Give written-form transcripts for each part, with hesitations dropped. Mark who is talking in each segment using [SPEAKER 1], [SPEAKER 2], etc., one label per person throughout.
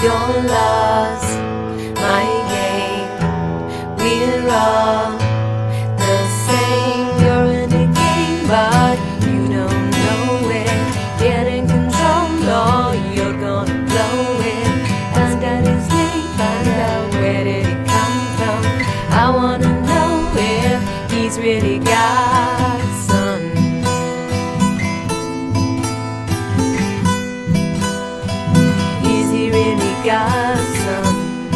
[SPEAKER 1] You're lost, my game. We're all the same. You're in the game, but you don't know it. Get in control, or you're gonna blow it. Find out his name, find out where did it come from. I wanna know if he's really got some. Is he really got some?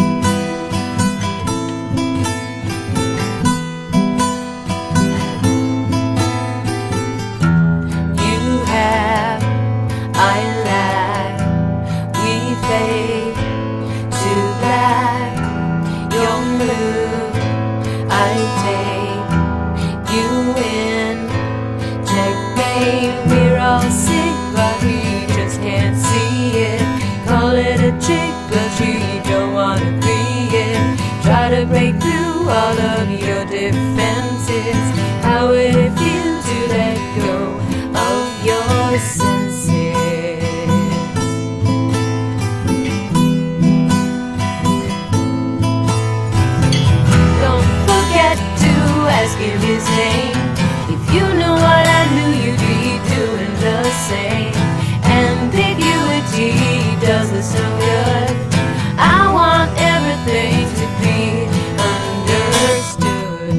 [SPEAKER 1] You have, I lack, we fade to black. You're blue, I take you in. Checkmate, we're all sick, but we just can't see it. Call it a trick, but you don't wanna be it. Try to break through all of your defenses. How would it feel to let go of your senses? Don't forget to ask him his name. If you knew what I knew, you'd be doing the same. Ambiguity does us no good. I want everything to be understood.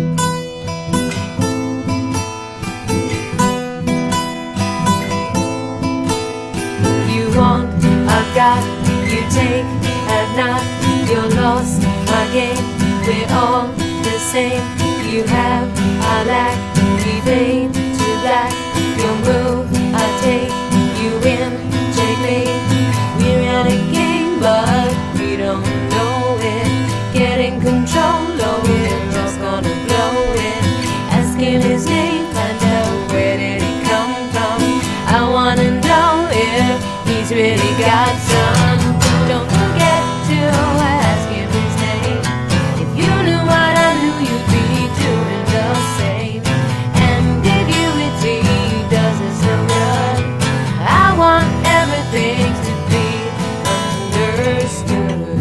[SPEAKER 1] You want, I've got, you take, have not, you're lost, my game. We're all the same. You have, I lack, we fade to black. Your move, I take you in. Checkmate, we're in a game, but we don't know it. Get in control, or we're just gonna blow it. Ask him his name, find out where did he come from. I wanna know if he's really got some. Don't forget to ask him his name. If you knew what I knew, you'd be doing the same. Ambiguity does us no good. I want everything to be understood.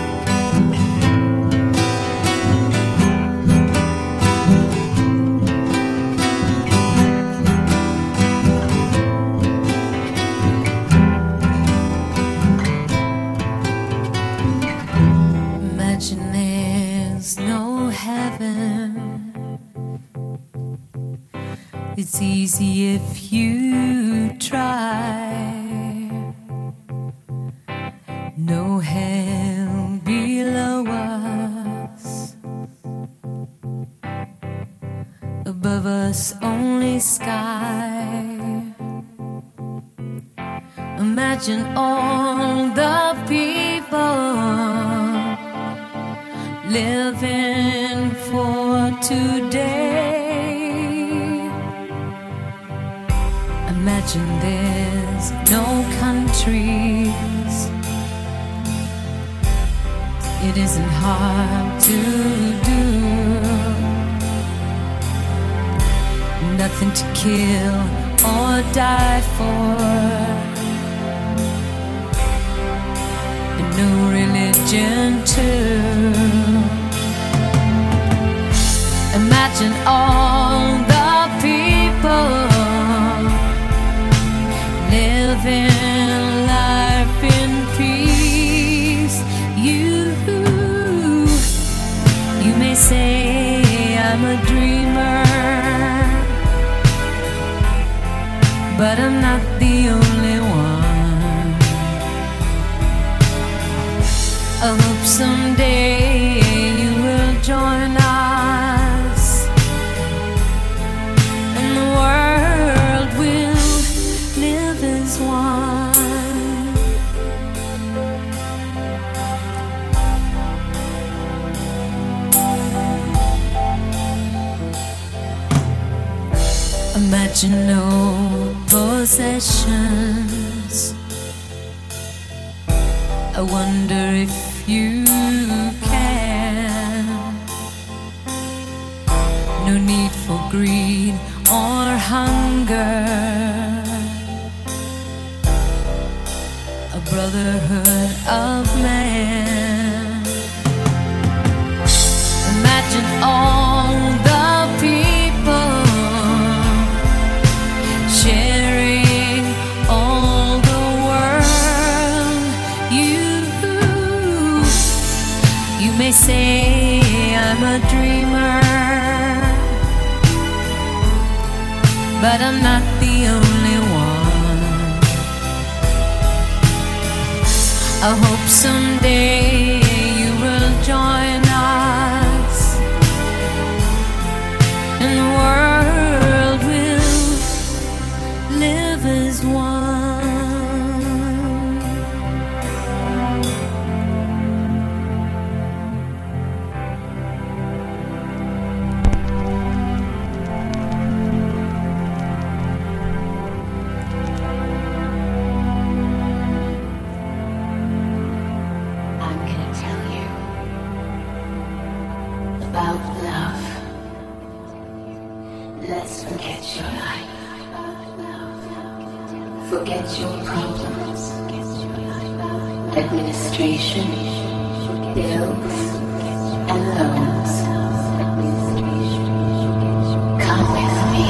[SPEAKER 1] Imagine there's no heaven. It's easy if you try. No hell below us. Above us only sky. Imagine all the people living for today. Imagine there's no countries. It isn't hard to do. Nothing to kill or die for. And no religion too. Imagine all the people living life in peace. You may say I'm a dreamer, but I'm not the only one. I hope someday you will join us, and the world will live as one. Imagine no possessions. I wonder if you can. No need for greed or hunger. a brotherhood of man. Imagine all the people sharing all the world. You may say I'm a dreamer, but I'm not the only one. I hope someday you will join us, and the world will live as one.
[SPEAKER 2] About love. Let's forget your life. Forget your problems. Administration, bills, and loans. Come with me.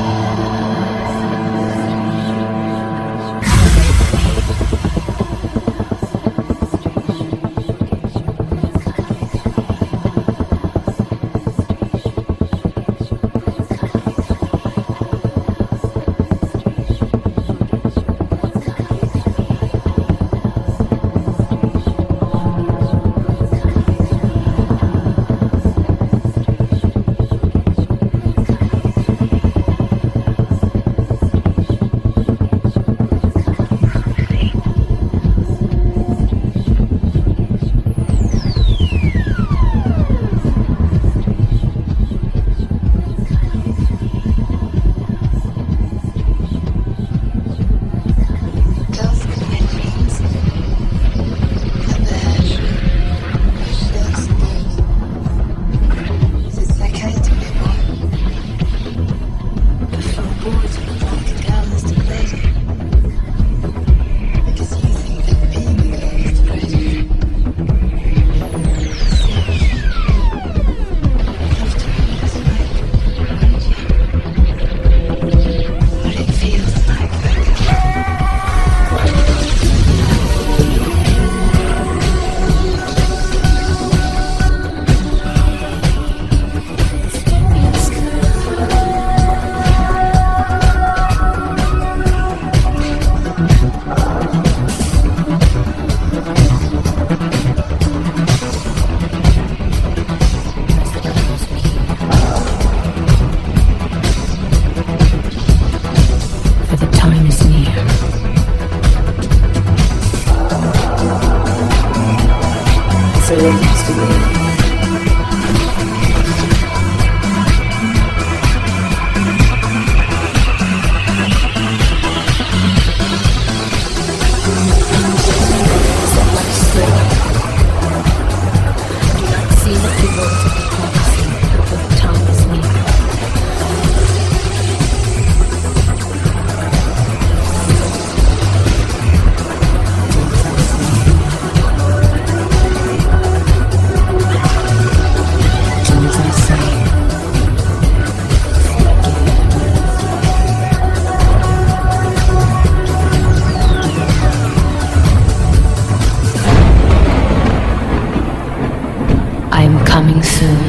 [SPEAKER 1] Coming soon.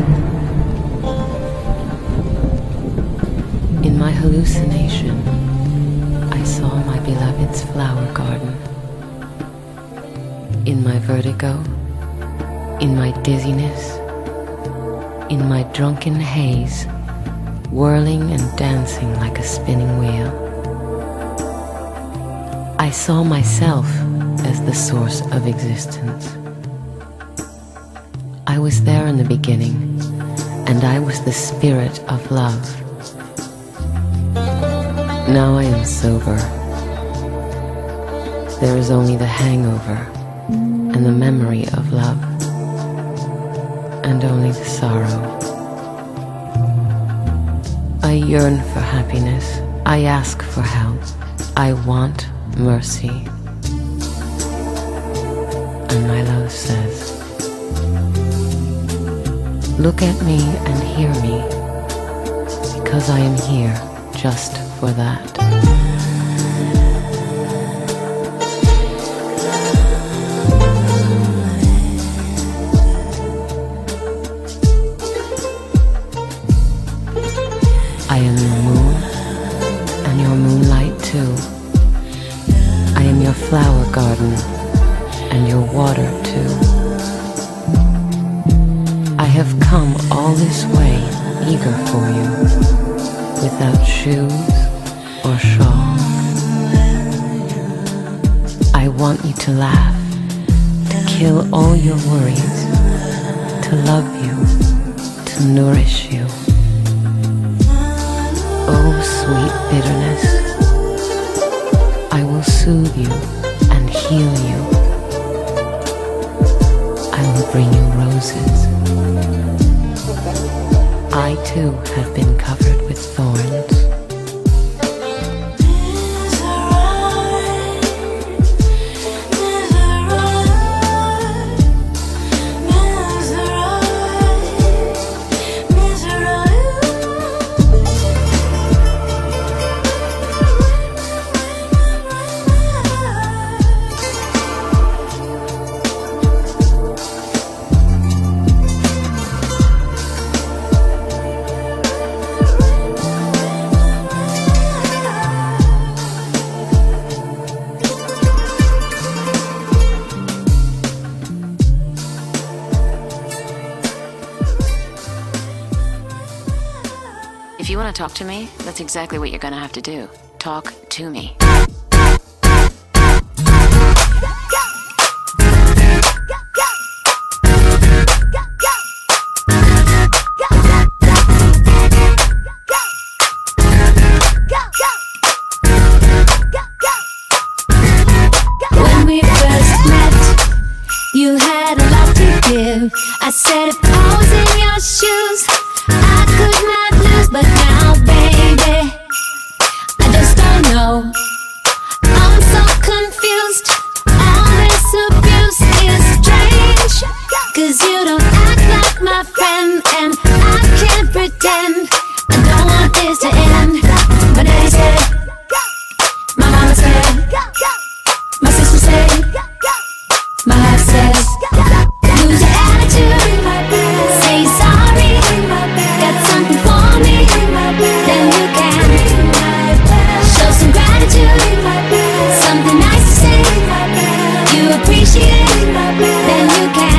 [SPEAKER 1] In my hallucination, I saw my beloved's flower garden. In my vertigo, in my dizziness, in my drunken haze, whirling and dancing like a spinning wheel, I saw myself as the source of existence. I was there in the beginning, and I was the spirit of love. Now I am sober. There is only the hangover and the memory of love, and only the sorrow. I yearn for happiness. I ask for help. I want mercy.
[SPEAKER 3] And my love says, look at me and hear me, because I am here just for that. I am your moon, and your moonlight too. I am your flower garden, and your water too. I have come all this way, eager for you, without shoes or shawl. I want you to laugh, to kill all your worries, to love you, to nourish you. Oh, sweet bitterness, I will soothe you and heal you. I will bring you roses. I too have been covered with thorns.
[SPEAKER 4] If you want to talk to me, that's exactly what you're going to have to do. Talk to me.
[SPEAKER 1] When we first met, you had a lot to give. I said if I was in your shoes, I could not lose. But now, baby, I just don't know. I'm so confused. All this abuse is strange, 'cause you don't act like my friend, and I can't pretend. I don't want this to end. My daddy said, my mama said, my sister said, my heart says, lose your attitude, say sorry, got something for me, then you can show some gratitude, something nice to say, you appreciate, then you can.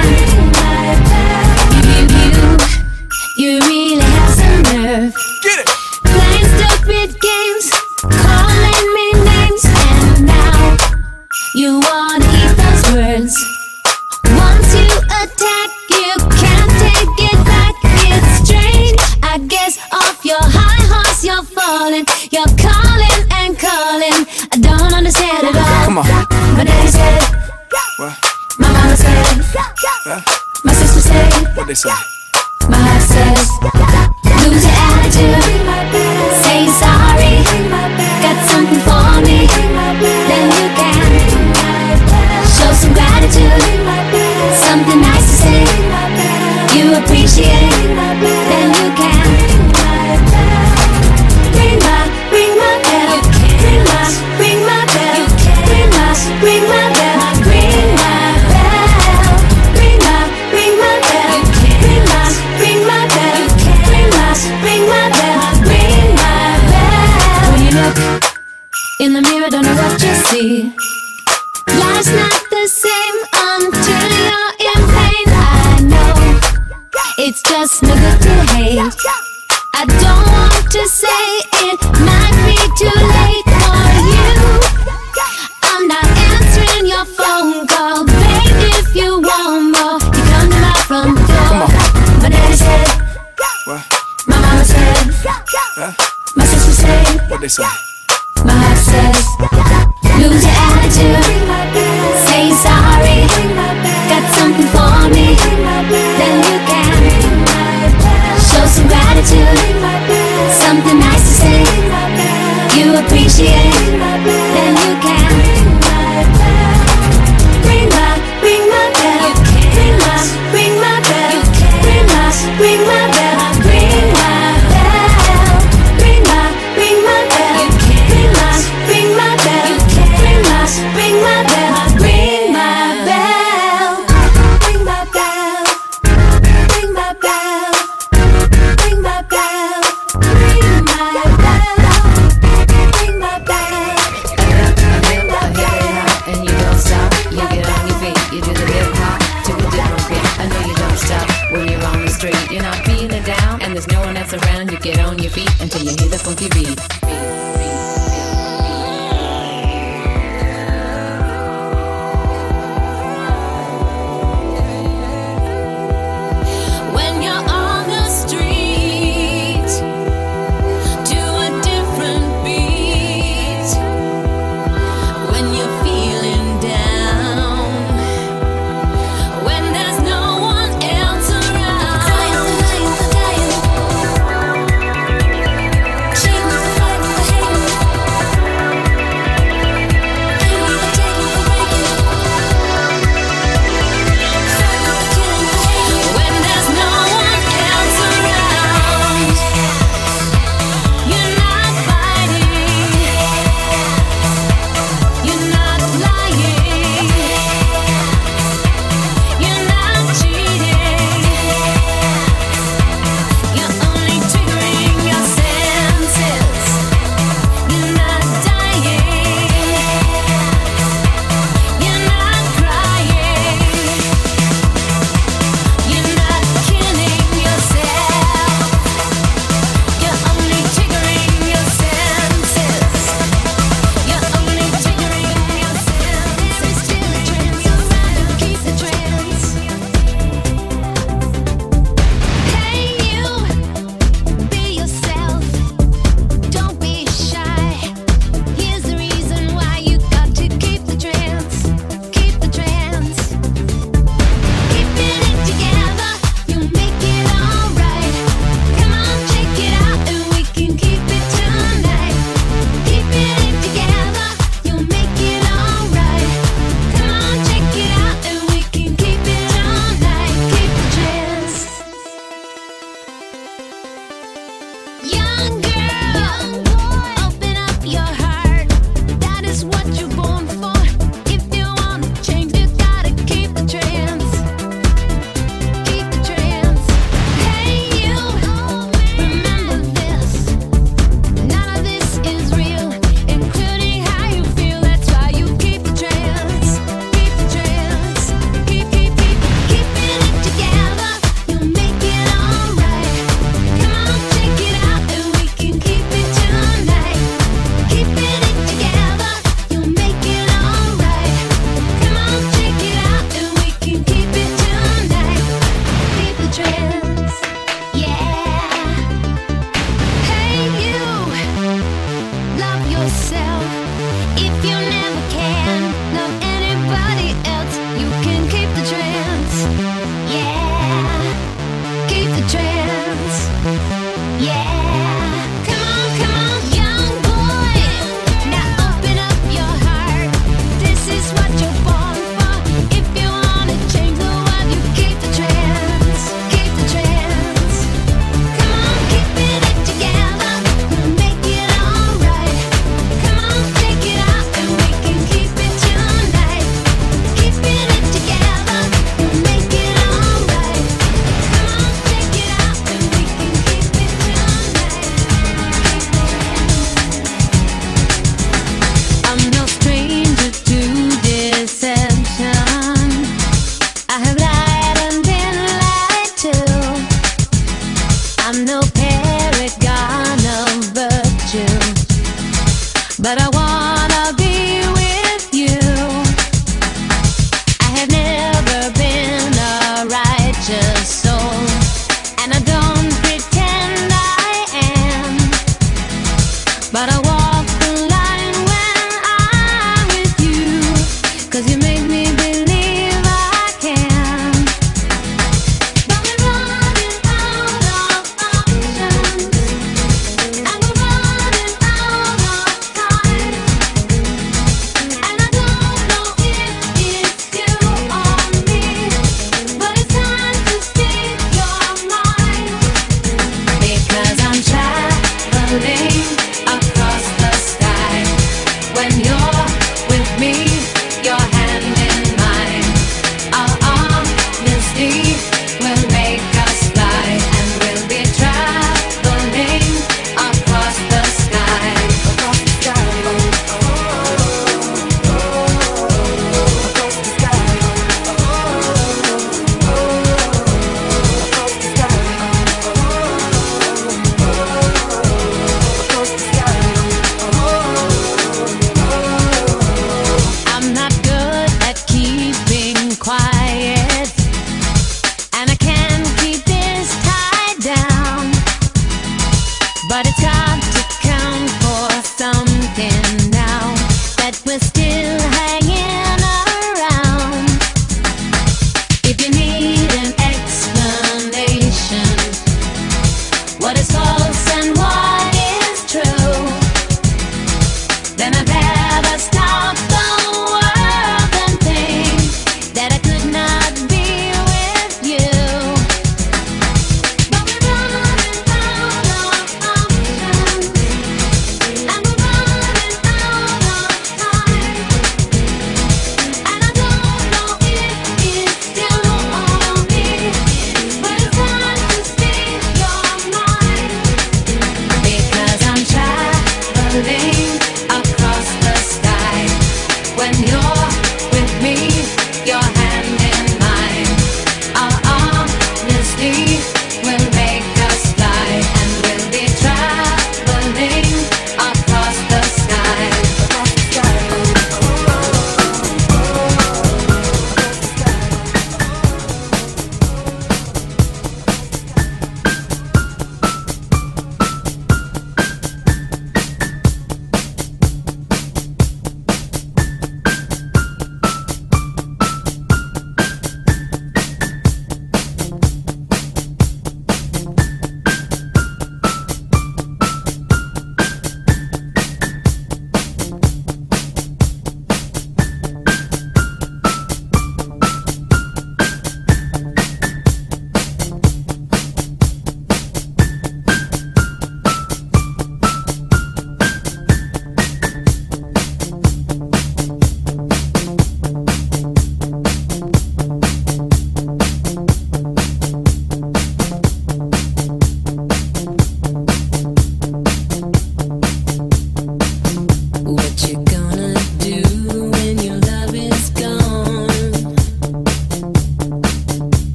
[SPEAKER 1] You really have some nerve.
[SPEAKER 5] Get it!
[SPEAKER 1] Playing stupid games, calling me names, and now you wanna eat those words. Once you attack, you can't take it back. It's strange, I guess off your high horse you're falling. You're calling and calling, I don't understand at all.
[SPEAKER 5] Come on.
[SPEAKER 1] My daddy said,
[SPEAKER 5] What?
[SPEAKER 1] my mama said,
[SPEAKER 5] Huh?
[SPEAKER 1] my sister said,
[SPEAKER 5] What they say?
[SPEAKER 1] my heart says, lose your attitude, say sorry, got something for me, then you can show some gratitude, something nice to say, you appreciate, then you can ring my bell, ring my bell, ring my bell, ring my bell, ring my bell, ring my bell, ring my bell, ring my bell, ring my bell. When you look in the mirror, don't know what you see. Life's not the same until you're in pain. I know it's just no good to hate. I don't want to say it might be too late for you. I'm not answering your phone call, babe. If you want more, you come to my front door. My daddy said,
[SPEAKER 5] What?
[SPEAKER 1] my mama said,
[SPEAKER 5] Huh?
[SPEAKER 1] my sister said,
[SPEAKER 5] What they say?
[SPEAKER 1] my heart says, lose your attitude, say sorry, got something for me, then you can show some gratitude, something nice to say,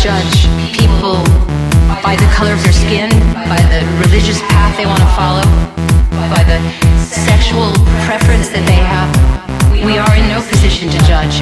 [SPEAKER 4] judge people by the color of their skin, by the religious path they want to follow, by the sexual preference that they have. We are in no position to judge.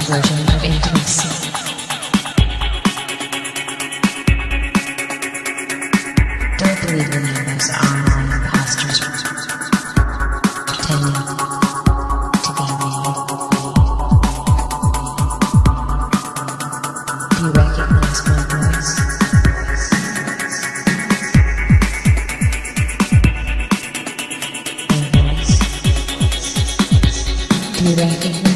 [SPEAKER 3] version of intimacy. Don't believe any of those online imposters pretending to be me. Do you recognize my voice? Do you recognize?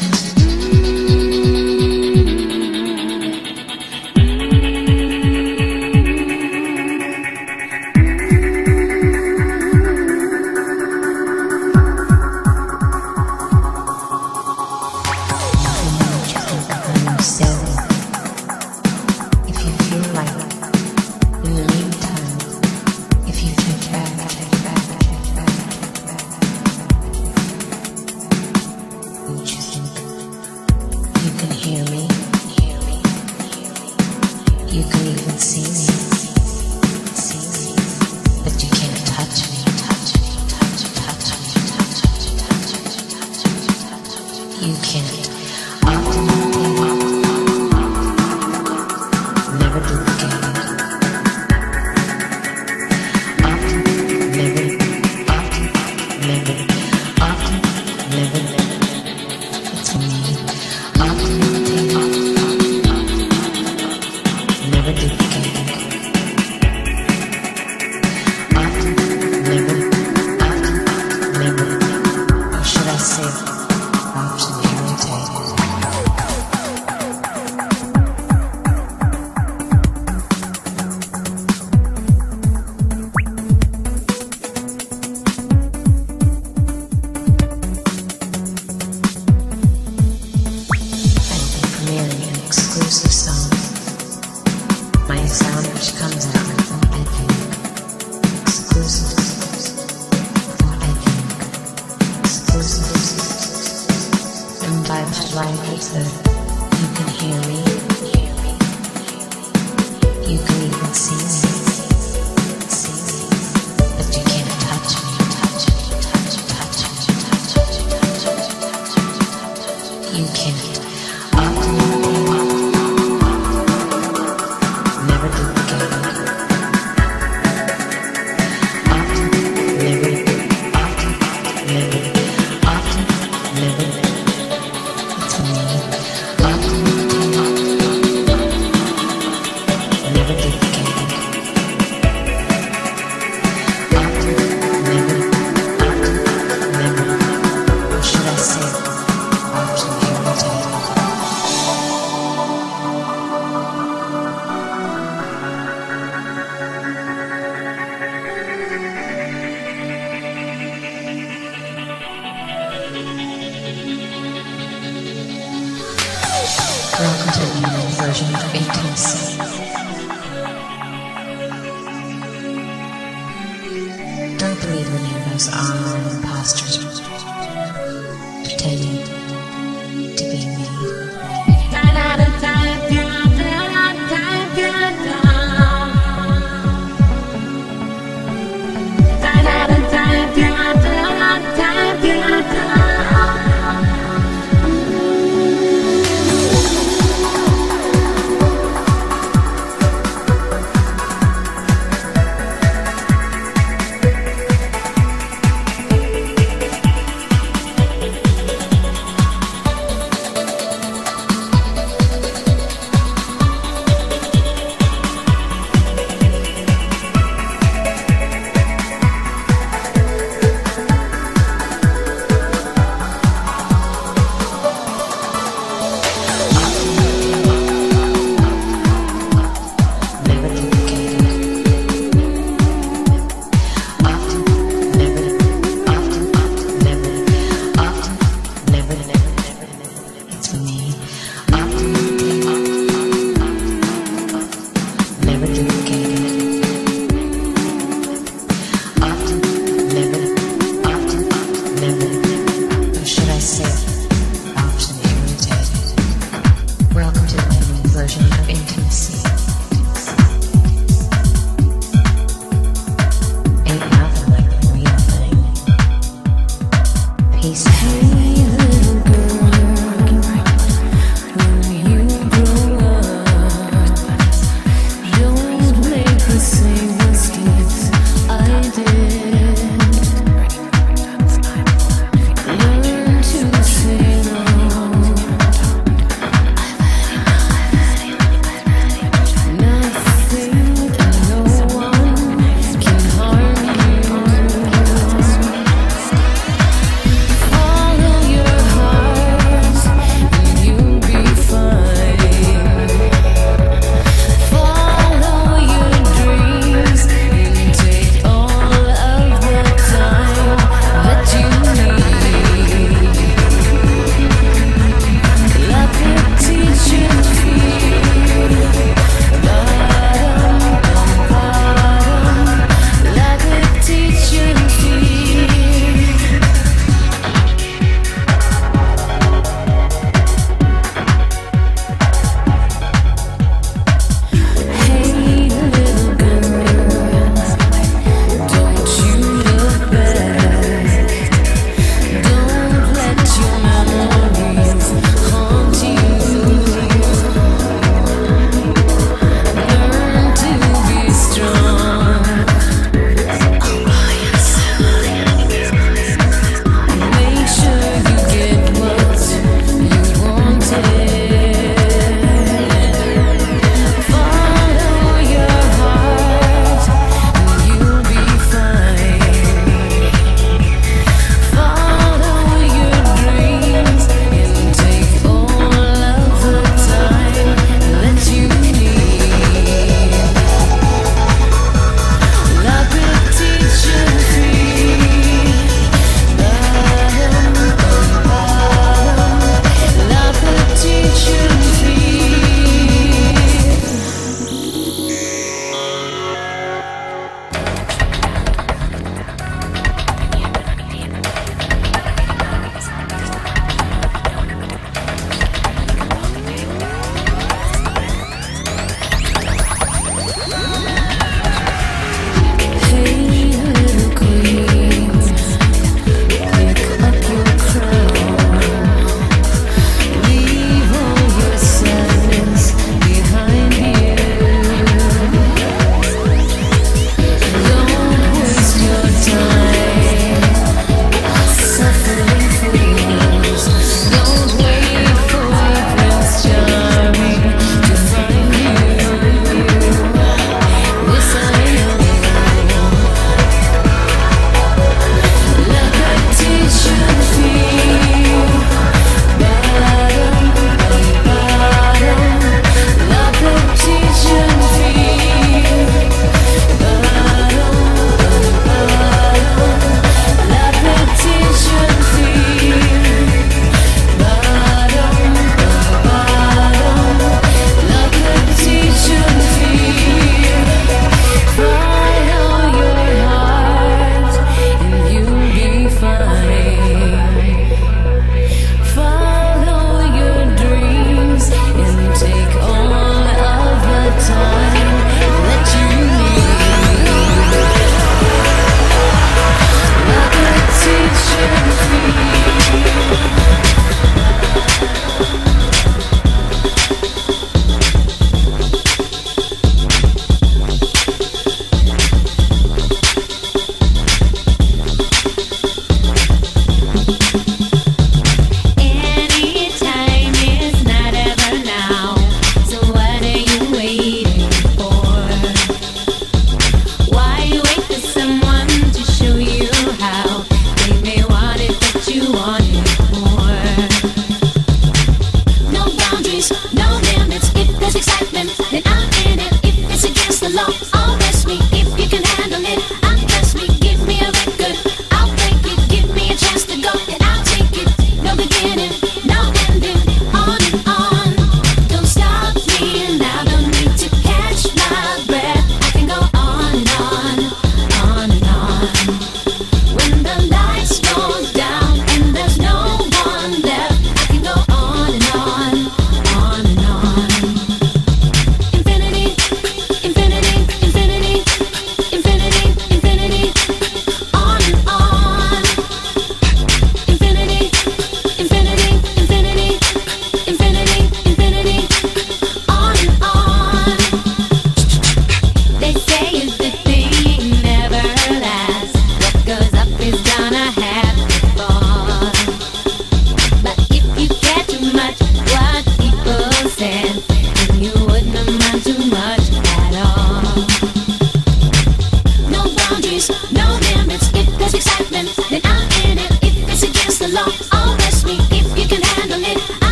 [SPEAKER 3] Welcome to the new version of intimacy. Don't believe any of those online imposters pretending to be me.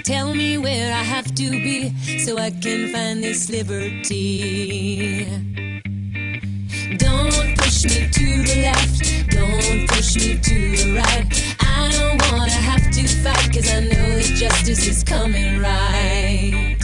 [SPEAKER 1] Tell me where I have to be so I can find this liberty. Don't push me to the left, don't push me to the right. I don't wanna have to fight, cause I know that justice is coming right.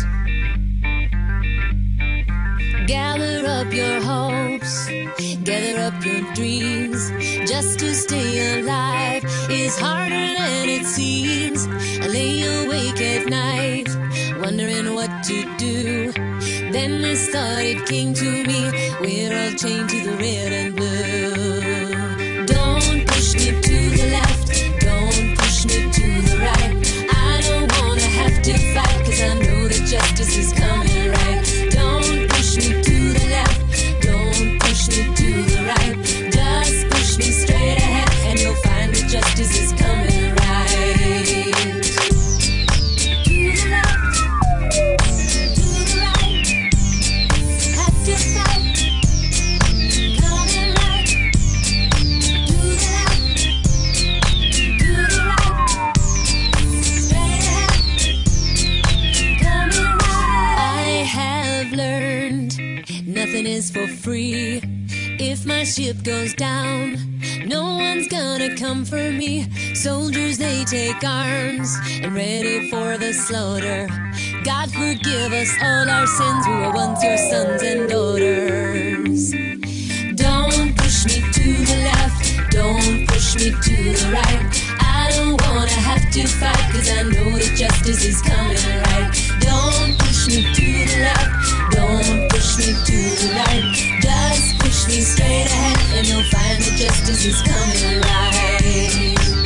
[SPEAKER 1] Gather up your hopes, gather up your dreams. Just to stay alive is harder than it seems. I lay awake at night, wondering what to do. Then this thought, it came to me, we're all chained to the red and blue. Don't push me to the left, don't push me to the right. I don't wanna have to fight, cause I know that justice is coming right. Don't push me to the left, don't push me to the right. Just push me straight ahead and you'll find that justice is coming right. To the left, to the right, have to fight, coming right. To the left, to the right, straight ahead, coming right. I have learned nothing is for free. If my ship goes down, no one's gonna come for me. Soldiers, they take arms and ready for the slaughter. God forgive us all our sins, we were once your sons and daughters. Don't push me to the left, don't push me to the right. I don't wanna have to fight, cause I know that justice is coming right. Don't push me to the left, don't push me to the right. Just push me straight ahead and you'll find that justice is coming right.